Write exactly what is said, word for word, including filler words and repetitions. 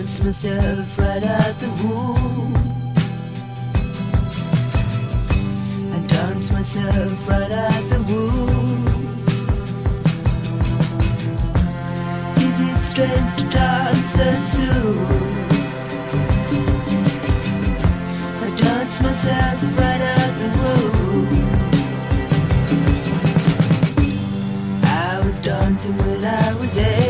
dance myself right out the womb. I dance myself right out the womb. Is it strange to dance so soon? I dance myself right out the room. I was dancing when I was eight.